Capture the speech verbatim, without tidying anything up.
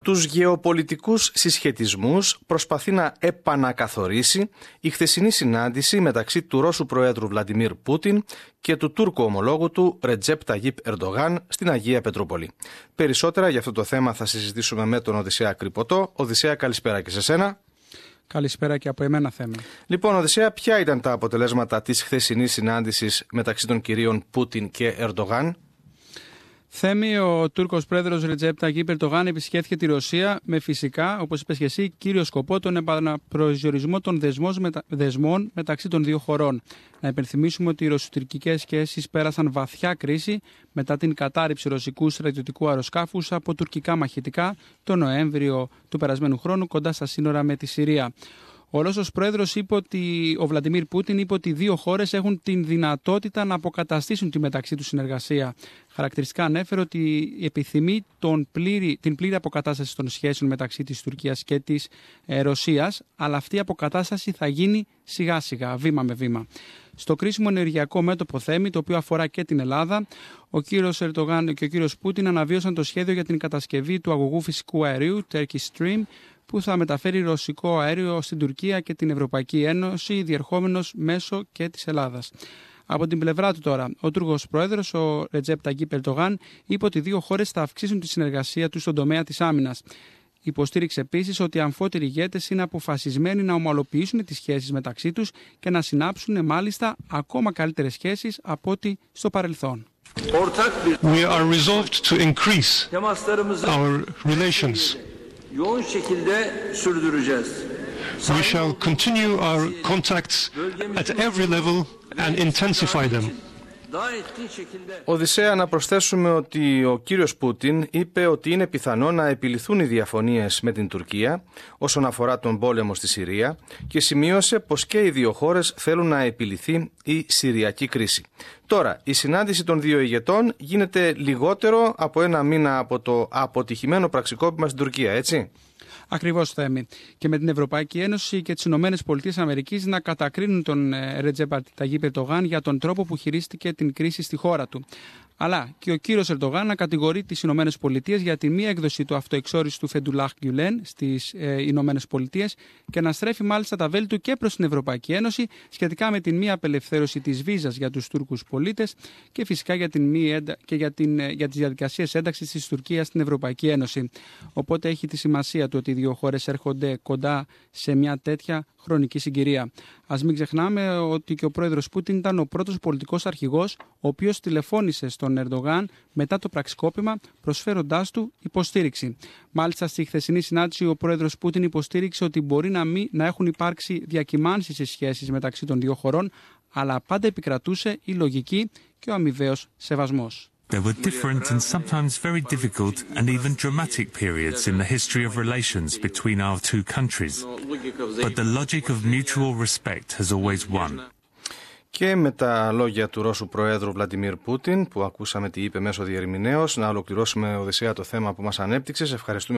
Τους γεωπολιτικούς συσχετισμούς προσπαθεί να επανακαθορίσει η χθεσινή συνάντηση μεταξύ του Ρώσου Προέδρου Βλαντιμίρ Πούτιν και του Τούρκου ομολόγου του Ρετζέπ Ταγίπ Ερντογάν στην Αγία Πετρούπολη. Περισσότερα για αυτό το θέμα θα συζητήσουμε με τον Οδυσσέα Κρυποτό. Οδυσσέα, καλησπέρα και σε σένα. Καλησπέρα και από εμένα, Θέμη. Λοιπόν, Οδυσσέα, ποια ήταν τα αποτελέσματα της χθεσινής συνάντησης μεταξύ των κυρίων Πούτιν και Ερντογάν? Θέμη, ο Τούρκος πρόεδρος Ρετζέπ Ταγίπ Ερντογάν επισκέφθηκε τη Ρωσία με φυσικά, όπως είπες και εσύ, κύριο σκοπό τον επαναπροσδιορισμό των δεσμών μεταξύ των δύο χωρών. Να υπενθυμίσουμε ότι οι ρωσοτουρκικές σχέσεις πέρασαν βαθιά κρίση μετά την κατάρριψη ρωσικού στρατιωτικού αεροσκάφους από τουρκικά μαχητικά τον Νοέμβριο του περασμένου χρόνου κοντά στα σύνορα με τη Συρία. Ο Ρώσος πρόεδρος είπε ότι, ο Βλαντιμίρ Πούτιν είπε ότι οι δύο χώρες έχουν την δυνατότητα να αποκαταστήσουν τη μεταξύ τους συνεργασία. Χαρακτηριστικά ανέφερε ότι επιθυμεί τον πλήρη, την πλήρη αποκατάσταση των σχέσεων μεταξύ της Τουρκίας και της ε, Ρωσίας, αλλά αυτή η αποκατάσταση θα γίνει σιγά σιγά, βήμα με βήμα. Στο κρίσιμο ενεργειακό μέτωπο, Θέμη, το οποίο αφορά και την Ελλάδα, ο κύριος Ερντογάν και ο κύριος Πούτιν αναβίωσαν το σχέδιο για την κατασκευή του αγωγού φυσικού αερίου Turkish Stream, που θα μεταφέρει ρωσικό αέριο στην Τουρκία και την Ευρωπαϊκή Ένωση, διερχόμενος μέσω και της Ελλάδας. Από την πλευρά του τώρα, ο Τούρκος πρόεδρος, ο Ρετζέπ Ταγίπ Ερντογάν, είπε ότι οι δύο χώρες θα αυξήσουν τη συνεργασία τους στον τομέα της άμυνας. Υποστήριξε επίσης ότι οι αμφότεροι ηγέτες είναι αποφασισμένοι να ομαλοποιήσουν τις σχέσεις μεταξύ τους και να συνάψουν μάλιστα ακόμα καλύτερες σχέσεις από ό,τι στο παρελθόν. We are resolved to increase our relations. We shall continue our contacts at every level and intensify them. Οδυσσέα, να προσθέσουμε ότι ο κύριος Πούτιν είπε ότι είναι πιθανό να επιληθούν οι διαφωνίες με την Τουρκία όσον αφορά τον πόλεμο στη Συρία και σημείωσε πως και οι δύο χώρες θέλουν να επιληθεί η Συριακή κρίση. Τώρα, η συνάντηση των δύο ηγετών γίνεται λιγότερο από ένα μήνα από το αποτυχημένο πραξικόπημα στην Τουρκία, έτσι? Ακριβώς, Θέμη. Και με την Ευρωπαϊκή Ένωση και τις Ηνωμένες Πολιτείες Αμερικής να κατακρίνουν τον Ρετζέπ Ταγίπ Ερντογάν για τον τρόπο που χειρίστηκε την κρίση στη χώρα του. Αλλά και ο κύριος Ερντογάν να κατηγορεί τις Ηνωμένες Πολιτείες για τη μία έκδοση του αυτοεξόριστου Φεντουλάχ Γκιουλέν στις ε, Ηνωμένες Πολιτείες και να στρέφει μάλιστα τα βέλη του και προς την Ευρωπαϊκή Ένωση σχετικά με την μία απελευθέρωση της βίζας για τους Τούρκους πολίτες και φυσικά για, την μη έντα... και για, την... για τις διαδικασίες ένταξης της Τουρκίας στην Ευρωπαϊκή Ένωση. Οπότε έχει τη σημασία του ότι οι δύο χώρες έρχονται κοντά σε μια τέτοια χρονική συγκυρία. Ας μην ξεχνάμε ότι και ο πρόεδρος Πούτιν ήταν ο πρώτος πολιτικός αρχηγός ο οποίος τηλεφώνησε στον Ερντογάν μετά το πραξικόπημα προσφέροντάς του υποστήριξη. Μάλιστα στη χθεσινή συνάντηση ο πρόεδρος Πούτιν υποστήριξε ότι μπορεί να, μην, να έχουν υπάρξει διακυμάνσεις στις σχέσεις μεταξύ των δύο χωρών, αλλά πάντα επικρατούσε η λογική και ο αμοιβαίος σεβασμός. There were different and sometimes very difficult and even dramatic periods in the history of relations between our two countries. But the logic of mutual respect has always won. Και με τα λόγια του Ρώσου Προέδρου Βλαντιμίρ Πούτιν, που ακούσαμε τι είπε μέσω διερμηνέως, να ολοκληρώσουμε, Οδυσσέα, το θέμα που μας ανέπτυξες. Ευχαριστούμε.